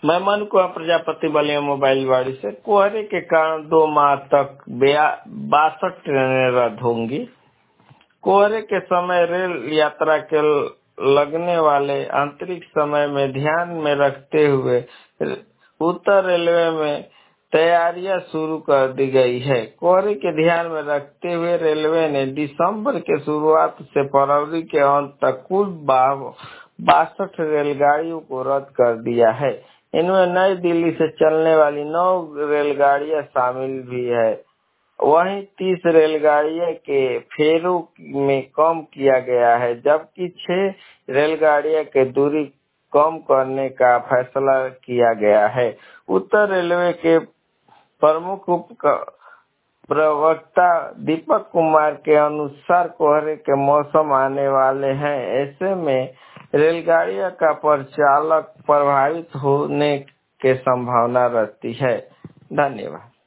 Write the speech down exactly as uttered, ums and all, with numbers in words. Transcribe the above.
मैं मनु कुमार प्रजापति बलिया मोबाइल वाड़ी से। कोहरे के कारण दो माह तक बासठ ट्रेनें रद्द होंगी। कोहरे के समय रेल यात्रा के लगने वाले आंतरिक समय में ध्यान में रखते हुए उत्तर रेलवे में तैयारियां शुरू कर दी गई है। कोहरे के ध्यान में रखते हुए रेलवे ने दिसंबर के शुरुआत से फरवरी के अंत तक कुल बासठ रेलगाड़ियों को रद्द कर दिया है। इनमें नई दिल्ली से चलने वाली नौ रेलगाड़ियां शामिल भी है। वहीं तीस रेलगाड़ियों के फेरों में कम किया गया है, जबकि छह रेलगाड़ियों के दूरी कम करने का फैसला किया गया है। उत्तर रेलवे के प्रमुख उप प्रवक्ता दीपक कुमार के अनुसार कोहरे के मौसम आने वाले हैं। ऐसे में रेलगाड़ियों का परिचालन प्रभावित होने की संभावना रहती है। धन्यवाद।